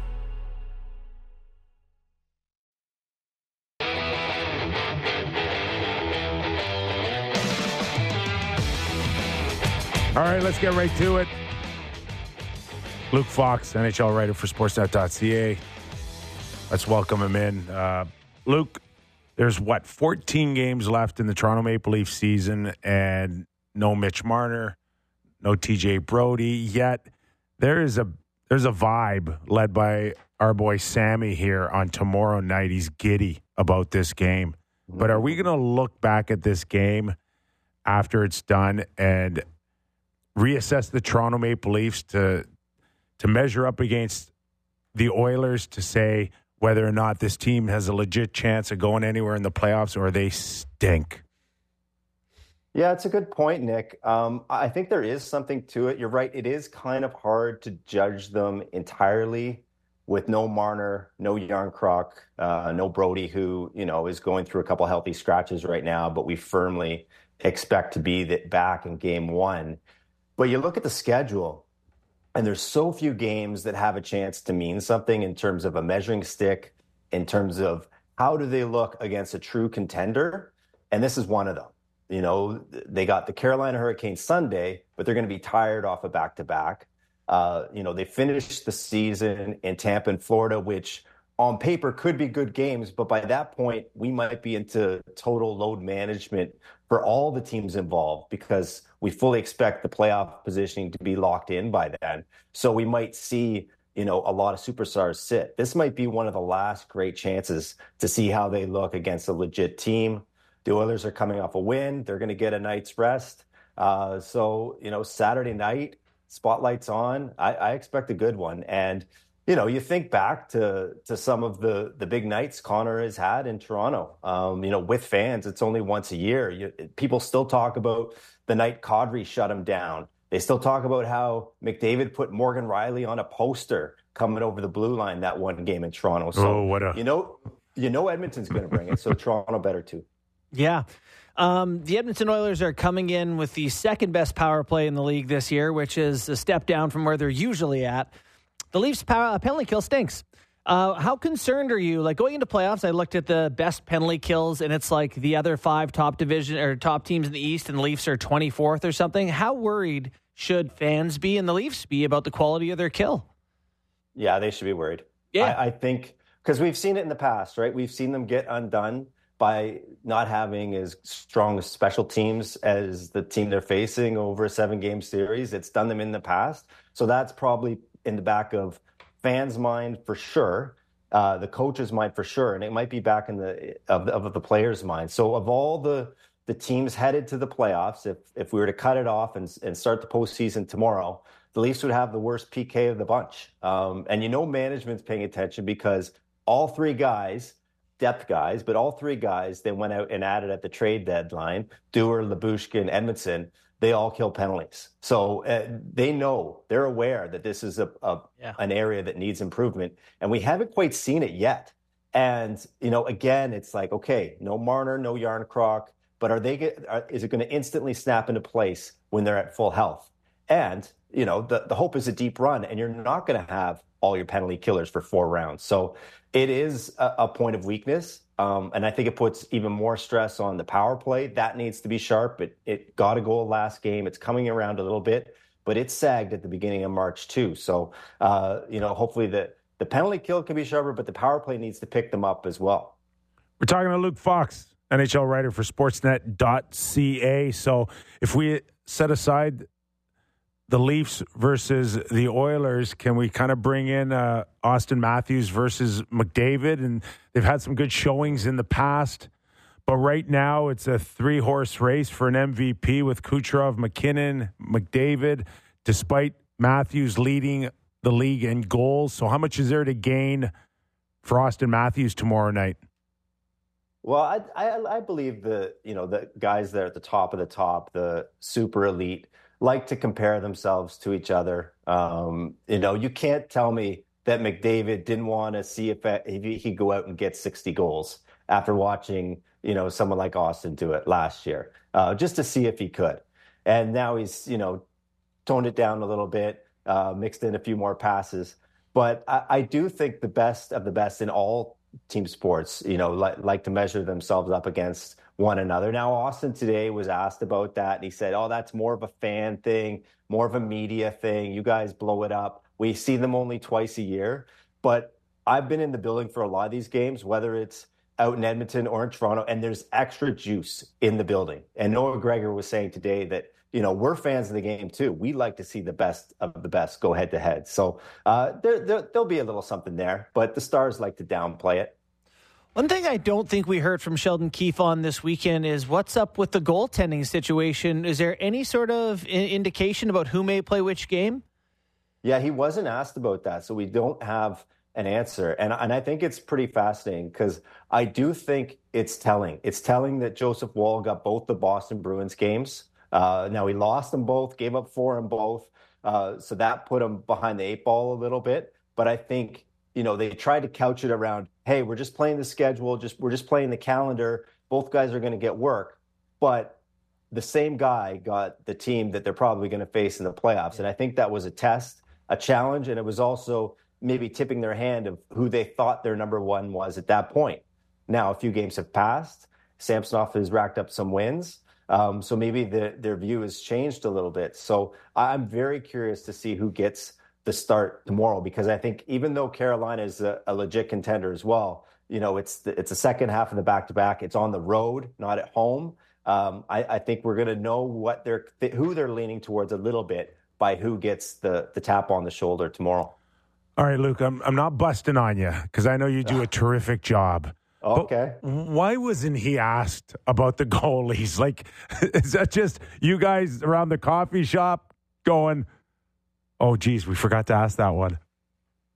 All right, let's get right to it. Luke Fox, N H L writer for Sportsnet dot C A. Let's welcome him in. Uh, Luke, there's what, fourteen games left in the Toronto Maple Leaf season, and no Mitch Marner, no T J Brody yet. There is a there's a vibe led by our boy Sammy here on tomorrow night. He's giddy about this game. But are we going to look back at this game after it's done and reassess the Toronto Maple Leafs to to measure up against the Oilers to say whether or not this team has a legit chance of going anywhere in the playoffs or they stink? Yeah, it's a good point, Nick. Um, I think there is something to it. You're right. It is kind of hard to judge them entirely with no Marner, no Yarncroc, uh, no Brody, who, you know, is going through a couple healthy scratches right now, but we firmly expect to be that back in game one. But you look at the schedule, and there's so few games that have a chance to mean something in terms of a measuring stick, in terms of how do they look against a true contender. And this is one of them. You know, they got the Carolina Hurricanes Sunday, but they're going to be tired off a back-to-back. Uh, you know, they finished the season in Tampa and Florida, which on paper could be good games, but by that point, we might be into total load management for all the teams involved because we fully expect the playoff positioning to be locked in by then. So we might see, you know, a lot of superstars sit. This might be one of the last great chances to see how they look against a legit team. The Oilers are coming off a win. They're going to get a night's rest. Uh, so, you know, Saturday night, spotlight's on. I, I expect a good one. And you know, you think back to to some of the the big nights Connor has had in Toronto. Um, you know, with fans, it's only once a year. You, people still talk about the night Kadri shut him down. They still talk about how McDavid put Morgan Rielly on a poster coming over the blue line that one game in Toronto. So, oh, what a... you know, you know Edmonton's going to bring it, so Toronto better too. Yeah. Um, the Edmonton Oilers are coming in with the second best power play in the league this year, which is a step down from where they're usually at. The Leafs' power, penalty kill stinks. Uh, how concerned are you? Like going into playoffs, I looked at the best penalty kills, and it's like the other five top division or top teams in the East, and the Leafs are twenty-fourth or something. How worried should fans be and the Leafs be about the quality of their kill? Yeah, they should be worried. Yeah, I, I think because we've seen it in the past, right? We've seen them get undone by not having as strong special teams as the team they're facing over a seven-game series. It's done them in the past. So that's probably in the back of fans' mind for sure, uh, the coach's mind for sure, and it might be back in the of, of the players' mind. So of all the the teams headed to the playoffs, if if we were to cut it off and, and start the postseason tomorrow, the Leafs would have the worst P K of the bunch. Um, and you know management's paying attention because all three guys, depth guys, but all three guys, they went out and added at the trade deadline, Dewar, Lyubushkin, and Edmondson, they all kill penalties. So uh, they know, they're aware that this is a, a yeah. an area that needs improvement. And we haven't quite seen it yet. And, you know, again, it's like, okay, no Marner, no Yarncroc, but are they get, are, is it going to instantly snap into place when they're at full health? And, you know, the, the hope is a deep run, and you're not going to have all your penalty killers for four rounds. So it is a, a point of weakness. Um, and I think it puts even more stress on the power play. That needs to be sharp. It, it got a goal last game. It's coming around a little bit, but it sagged at the beginning of March too. So, uh, you know, hopefully the, the penalty kill can be sharper, but the power play needs to pick them up as well. We're talking to Luke Fox, N H L writer for Sportsnet dot C A. So if we set aside the Leafs versus the Oilers, can we kind of bring in uh, Austin Matthews versus McDavid? And they've had some good showings in the past, but right now it's a three-horse race for an M V P with Kucherov, McKinnon, McDavid, despite Matthews leading the league in goals. So how much is there to gain for Austin Matthews tomorrow night? Well, I, I, I believe the, you know, the guys that are at the top of the top, the super elite, like to compare themselves to each other. Um, you know, you can't tell me that McDavid didn't want to see if, if he could go out and get sixty goals after watching, you know, someone like Austin do it last year, uh, just to see if he could. And now he's, you know, toned it down a little bit, uh, mixed in a few more passes. But I, I do think the best of the best in all team sports, you know, like, like to measure themselves up against one another. Now, Austin today was asked about that, and he said, oh, that's more of a fan thing, more of a media thing. You guys blow it up. We see them only twice a year. But I've been in the building for a lot of these games, whether it's out in Edmonton or in Toronto, and there's extra juice in the building. And Noah Gregor was saying today that, you know, we're fans of the game too. We like to see the best of the best go head to head. So uh, there, there, there'll be a little something there, but the Stars like to downplay it. One thing I don't think we heard from Sheldon Keefe on this weekend is what's up with the goaltending situation. Is there any sort of in- indication about who may play which game? Yeah, he wasn't asked about that, so we don't have an answer. And, and I think it's pretty fascinating because I do think it's telling. It's telling that Joseph Woll got both the Boston Bruins games. Uh, now, he lost them both, gave up four in both, uh, so that put him behind the eight ball a little bit. But I think, you know, they tried to couch it around, hey, we're just playing the schedule, just we're just playing the calendar. Both guys are going to get work. But the same guy got the team that they're probably going to face in the playoffs. And I think that was a test, a challenge, and it was also maybe tipping their hand of who they thought their number one was at that point. Now, a few games have passed. Samsonov has racked up some wins. Um, so maybe the, their view has changed a little bit. So I'm very curious to see who gets the start tomorrow, because I think even though Carolina is a, a legit contender as well, you know, it's the, it's a second half of the back-to-back. It's on the road, not at home. Um, I, I think we're going to know what they're who they're leaning towards a little bit by who gets the the tap on the shoulder tomorrow. All right, Luke, I'm I'm not busting on you because I know you do a terrific job. Okay. But why wasn't he asked about the goalies? Like, is that just you guys around the coffee shop going, oh, geez, we forgot to ask that one?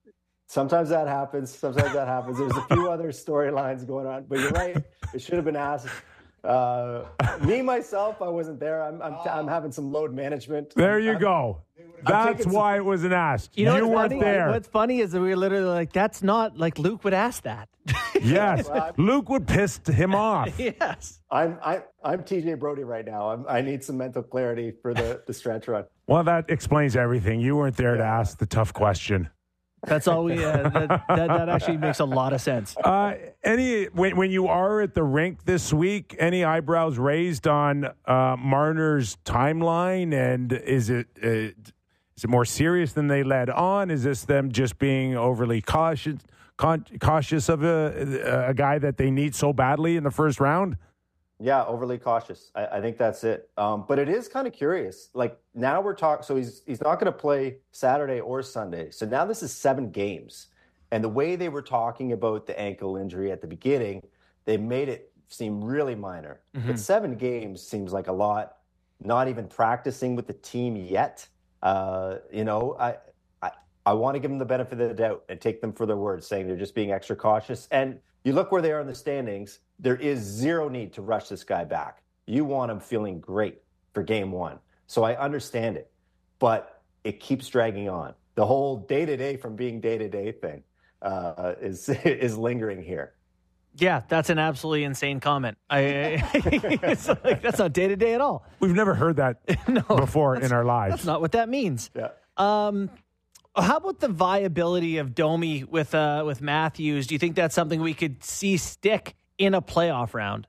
Sometimes that happens. Sometimes that happens. There's a few other storylines going on, but you're right. It should have been asked. Uh, me myself, I wasn't there. I'm I'm, I'm having some load management. There you I'm, go. That's why it wasn't asked. You know, you what's weren't funny? there. What's funny is that we were literally like, that's not like Luke would ask that. Yes, Luke would piss him off. Yes. I'm I, I'm T J Brody right now. I'm, I need some mental clarity for the, the stretch run. Well, that explains everything. You weren't there to ask the tough question. That's all we. Uh, that, that that actually makes a lot of sense. Uh, any when when you are at the rink this week, any eyebrows raised on uh, Marner's timeline? And is it uh, is it more serious than they led on? Is this them just being overly cautious con- cautious of a, a guy that they need so badly in the first round? Yeah, overly cautious. I, I think that's it. Um, but it is kind of curious. Like now we're talking. So he's he's not going to play Saturday or Sunday. So now this is seven games, and the way they were talking about the ankle injury at the beginning, they made it seem really minor. Mm-hmm. But seven games seems like a lot. Not even practicing with the team yet. Uh, you know, I I, I want to give them the benefit of the doubt and take them for their word, saying they're just being extra cautious. And you look where they are in the standings. There is zero need to rush this guy back. You want him feeling great for game one. So I understand it, but it keeps dragging on. The whole day-to-day from being day-to-day thing uh, is is lingering here. Yeah, that's an absolutely insane comment. I, it's like, that's not day-to-day at all. We've never heard that no, before in our lives. That's not what that means. Yeah. Um, how about the viability of Domi with uh, with Matthews? Do you think that's something we could see stick in a playoff round?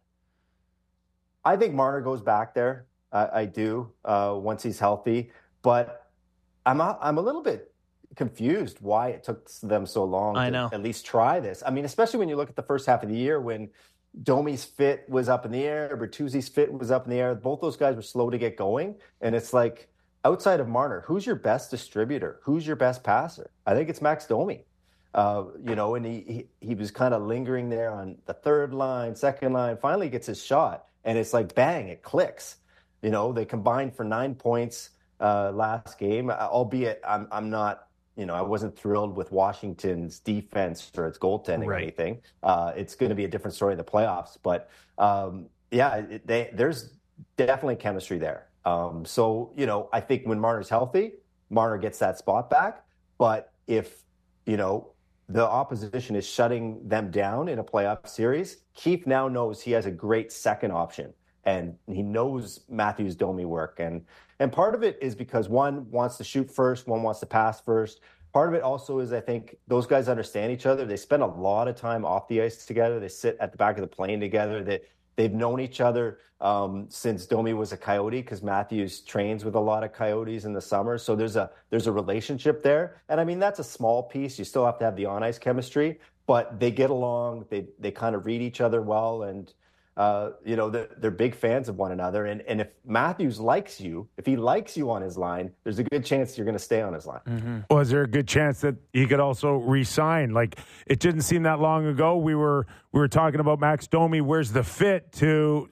I think Marner goes back there. Uh, I do uh, once he's healthy, but I'm a, I'm a little bit confused why it took them so long I to know. at least try this. I mean, especially when you look at the first half of the year when Domi's fit was up in the air, Bertuzzi's fit was up in the air. Both those guys were slow to get going, and it's like outside of Marner, who's your best distributor? Who's your best passer? I think it's Max Domi. Uh, you know, and he, he, he was kind of lingering there on the third line, second line, finally gets his shot, and it's like, bang, it clicks. You know, they combined for nine points uh, last game, albeit I'm, I'm not, you know, I wasn't thrilled with Washington's defense or its goaltending right. or anything. Uh, it's going to be a different story in the playoffs, but um, yeah, it, they, there's definitely chemistry there. Um, so, you know, I think when Marner's healthy, Marner gets that spot back, but if, you know, the opposition is shutting them down in a playoff series, Keefe now knows he has a great second option, and he knows Matthews' Domi work. And and part of it is because one wants to shoot first, one wants to pass first. Part of it also is I think those guys understand each other. They spend a lot of time off the ice together. They sit at the back of the plane together. They, they've known each other um, since Domi was a Coyote, because Matthews trains with a lot of Coyotes in the summer. So there's a there's a relationship there. And I mean, that's a small piece. You still have to have the on-ice chemistry, but they get along. They they kind of read each other well. And, uh, you know, they're, they're big fans of one another. And, and if Matthews likes you, if he likes you on his line, there's a good chance you're going to stay on his line. Mm-hmm. Well, is there a good chance that he could also re-sign? Like, it didn't seem that long ago. We were we were talking about Max Domi. Where's the fit to...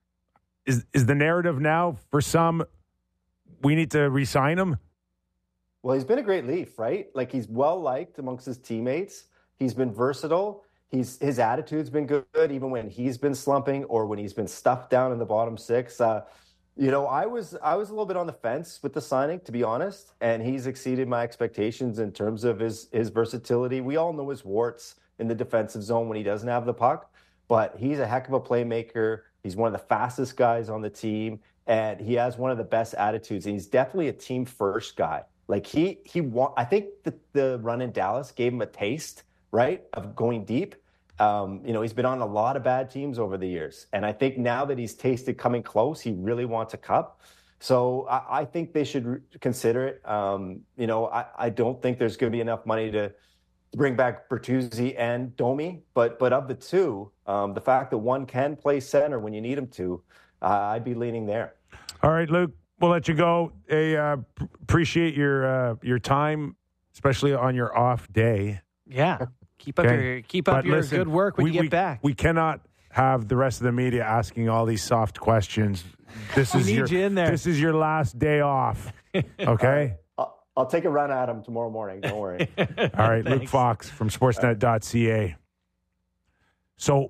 Is is the narrative now for some, we need to re-sign him? Well, he's been a great Leaf, right? Like, he's well-liked amongst his teammates. He's been versatile. He's His attitude's been good, even when he's been slumping or when he's been stuffed down in the bottom six. Uh, you know, I was I was a little bit on the fence with the signing, to be honest, and he's exceeded my expectations in terms of his, his versatility. We all know his warts in the defensive zone when he doesn't have the puck, but he's a heck of a playmaker. He's one of the fastest guys on the team, and he has one of the best attitudes. And he's definitely a team first guy. Like he, he want, I think the, the run in Dallas gave him a taste, right, of going deep. Um, you know, he's been on a lot of bad teams over the years. And I think now that he's tasted coming close, he really wants a cup. So I, I think they should re- consider it. Um, you know, I, I don't think there's going to be enough money to, to bring back Bertuzzi and Domi, but but of the two, um, the fact that one can play center when you need him to, uh, I'd be leaning there. All right, Luke, we'll let you go. Hey, uh, p- appreciate your uh, your time, especially on your off day. Yeah, keep up Okay. your keep up But your listen, good work when we, you get we, back. We cannot have the rest of the media asking all these soft questions. This We is need your you in there. this is your last day off. Okay. I'll, I'll take a run at him tomorrow morning. Don't worry. All right, Luke Fox from sportsnet dot c a. So,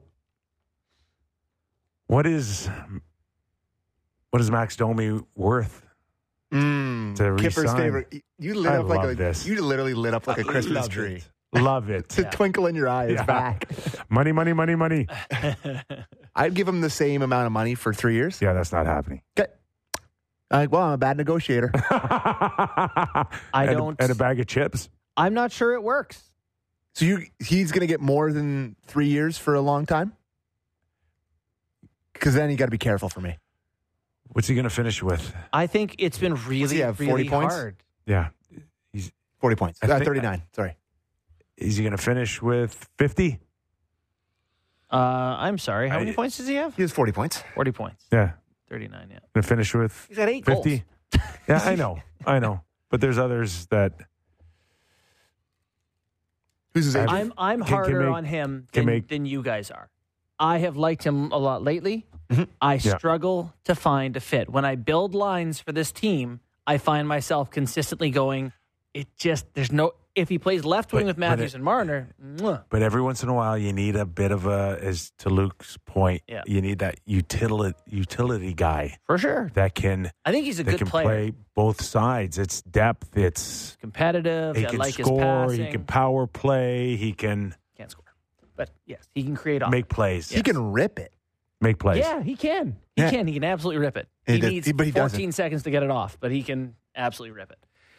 what is what is Max Domi worth? Mm, To Kipper's re-sign. favorite. You lit I up like love a. this. You literally lit up like a Christmas Love tree. it. Love it. The twinkle in your eye is Yeah. back. Money, money, money, money. I'd give him the same amount of money for three years. Yeah, that's not happening. Okay. Uh, well, I'm a bad negotiator. I and, don't. And a bag of chips. I'm not sure it works. So you, he's going to get more than three years for a long time? Because then you got to be careful for me. What's he going to finish with? I think it's been really, he have, really forty points? hard. Yeah. forty points. I Uh, think- thirty-nine. Sorry. Is he going to finish with fifty? Uh, I'm sorry. How I- many points does he have? He has forty points. forty points. Yeah. thirty-nine, yeah. Going to finish with He's got eight fifty? Yeah, I know. I know. But there's others that Who's his agent? I'm I'm Can- can harder make- on him can than, make- than you guys are. I have liked him a lot lately. Mhm. I Yeah. struggle to find a fit. When I build lines for this team, I find myself consistently going, it just, there's no, if he plays left wing But- with but Matthews it- and Marner, mwah. But every once in a while, you need a bit of a, as to Luke's point, Yeah. you need that utility utility guy for sure. that can I think he's a that good can player. play both sides. It's depth. It's Competitive. he I can like his score. passing. He can power play. He can Can't score. But yes, he can create offense. make plays. He can rip it. Make plays. Yeah, he can. He Yeah. can. He can absolutely rip it. He He, does- needs he- but he fourteen doesn't. seconds to get it off, but he can absolutely rip it.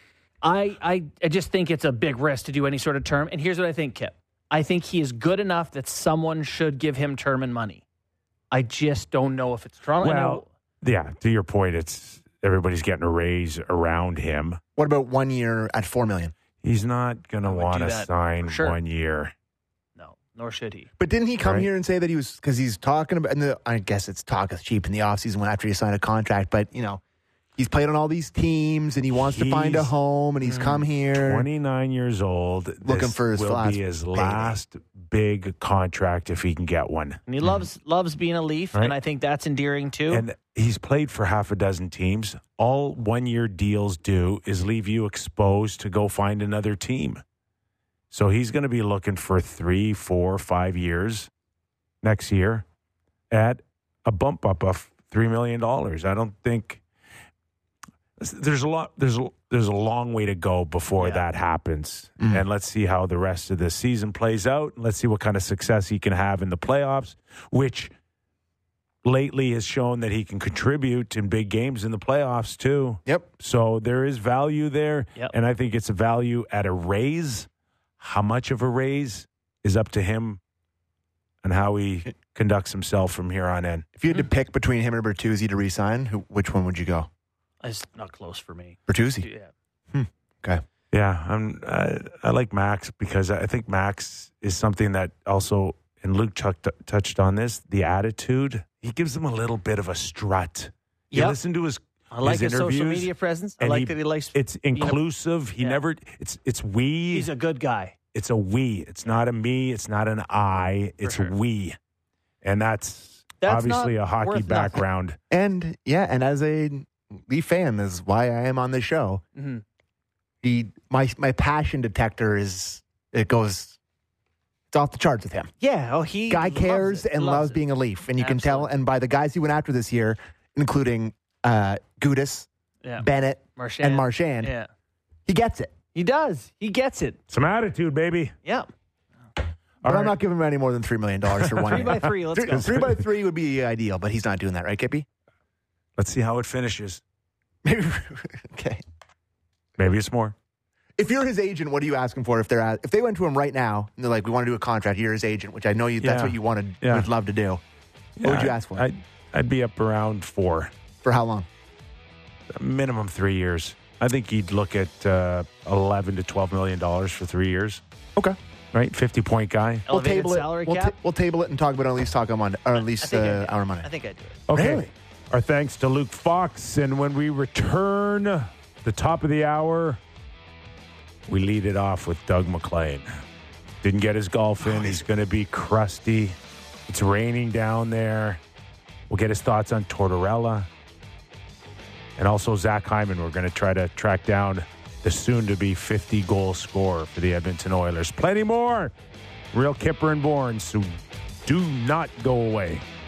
I, I I just think it's a big risk to do any sort of term. And here's what I think, Kip. I think he is good enough that someone should give him term and money. I just don't know if it's Toronto. I know- Well, yeah. To your point, it's everybody's getting a raise around him. What about one year at four million? He's not going to I would want do to that sign for sure. one year. no, nor should he. But didn't he come Right. here and say that he was because he's talking about? And the, I guess it's talk is cheap in the offseason when after you sign a contract. But you know, he's played on all these teams and he wants to find a He's- home and he's come here. twenty-nine years old. Looking This for his will last be his payday. last big contract if he can get one. And he loves loves being a Leaf, Right. and I think that's endearing too. And he's played for half a dozen teams. All one-year deals do is leave you exposed to go find another team. So he's going to be looking for three, four, five years next year at a bump up of three million dollars. I don't think there's a lot. There's a, there's a long way to go before Yeah. that happens. Mm. And let's see how the rest of the season plays out. Let's see what kind of success he can have in the playoffs, which lately has shown that he can contribute in big games in the playoffs too. Yep. So there is value there, Yep. and I think it's a value at a raise. How much of a raise is up to him and how he conducts himself from here on in. If you had to pick between him and Bertuzzi to re-sign, who, which one would you go? It's not close for me. Bertuzzi. Yeah. Okay. Yeah, I'm, I, I like Max because I think Max is something that also, and Luke Chuck t- touched on this, the attitude. He gives them a little bit of a strut. You Yep. listen to his I like his, social interviews, media presence. I and like he- that he likes. It's inclusive. He Yeah. never. It's it's we. He's a good guy. it's a we. It's not a me. It's not an I. It's sure. we, and that's, That's obviously not a hockey worth nothing. background. And yeah, and as a Leaf fan, this is why I am on this show. Mm-hmm. He, my my passion detector is it goes. It's off the charts with him. Yeah. Oh, he Guy loves cares it. and Loves loves it. being a Leaf, and you can tell. Absolutely. And by the guys he went after this year, including uh, Gudis, Yeah. Bennett, Marchand. and Marchand, Yeah. he gets it. He does. He gets it. Some attitude, baby. Yeah. But All I'm right. not giving him any more than three million dollars for one Three year. by three. Let's three, go. three by three would be ideal, but he's not doing that, right, Kippy? Let's see how it finishes. Maybe. Okay. Maybe it's more. If you're his agent, what are you asking for? If they're at, if they went to him right now and they're like, "We want to do a contract," you're his agent, which I know you. That's Yeah. what you wanted. Yeah. Would love to do. What would you Yeah, ask for? I'd, I'd be up around four, For how long? minimum three years. I think he'd look at uh, eleven to twelve million dollars for three years. Okay. Right, fifty point guy. Elevated we'll table salary it. We'll, cap. ta- we'll table it and talk about it. At least talk on Monday, or at I least think I uh, do. our Monday. I think I do it. Okay. Really? Our thanks to Luke Fox. And when we return, the top of the hour, we lead it off with Doug McLean. Didn't get his golf in. He's going to be crusty. It's raining down there. We'll get his thoughts on Tortorella. And also Zach Hyman. We're going to try to track down the soon-to-be fifty-goal scorer for the Edmonton Oilers. Plenty more. Real Kipper and Bourne, so do not go away.